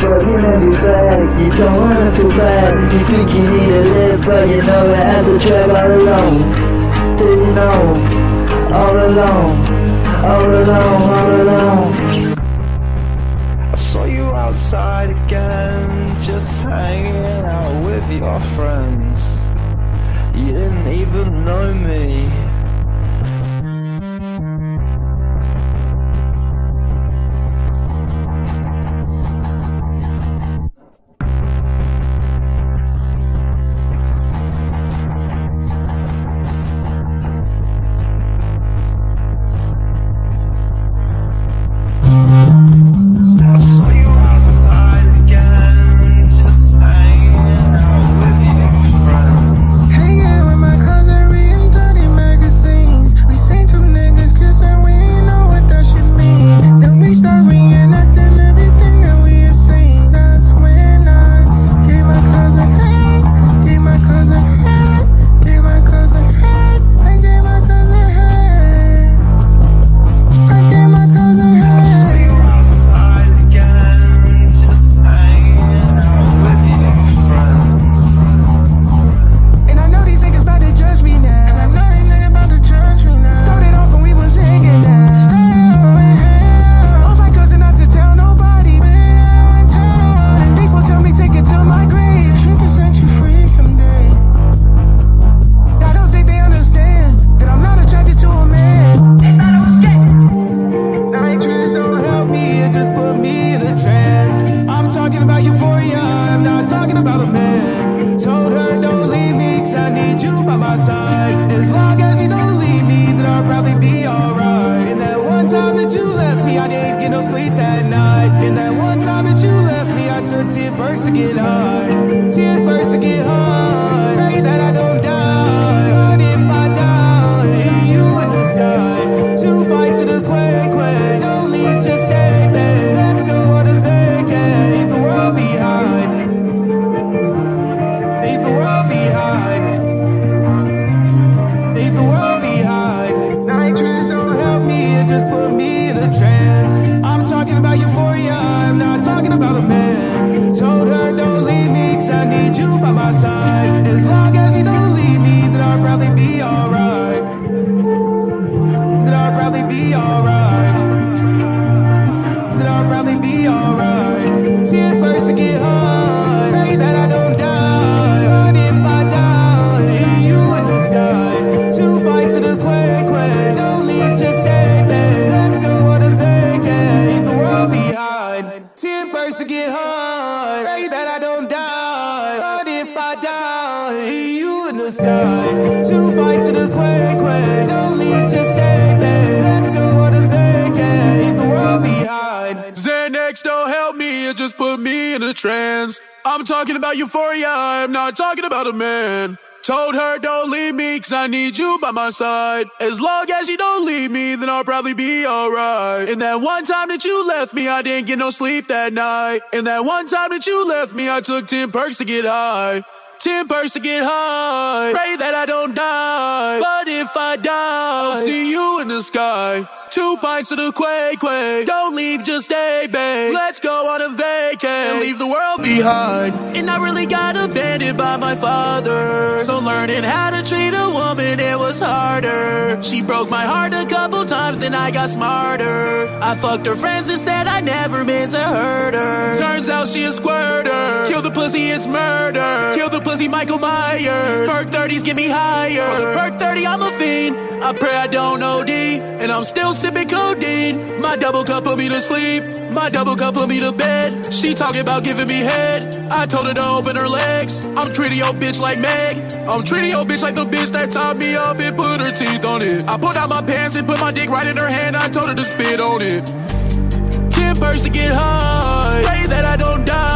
but you make me flag. You don't wanna feel bad. You think you need to live, but you know that as a trap all alone. Did you know? All alone, all alone, all alone. I saw you outside again, just hanging out with your friends. You didn't even know me. I'm talking about euphoria, I'm not talking about a man. Told her don't leave me cause I need you by my side. As long as you don't leave me, then I'll probably be alright. And that one time that you left me, I didn't get no sleep that night. And that one time that you left me, I took 10 perks to get high. 10 perks to get high. Pray that I don't die, but if I die, I'll see you in the sky. 2 pints of the quake, quake. Don't leave, just stay, babe. Let's go on a vacay and leave the world behind. And I really got abandoned by my father, so learning how to treat a woman, it was harder. She broke my heart a couple times, then I got smarter. I fucked her friends and said I never meant to hurt her. Turns out she a squirter. Kill the pussy, it's murder. Kill the pussy, Michael Myers. Perk 30s get me higher. For the perk 30, I'm a fiend. I pray I don't OD, and I'm still sipping codeine. My double cup put me to sleep, my double cup put me to bed. She talking about giving me head, I told her to open her legs. I'm treating your bitch like Meg, I'm treating your bitch like the bitch that tied me up and put her teeth on it. I pulled out my pants and put my dick right in her hand, I told her to spit on it. 10 perks to get high, pray that I don't die.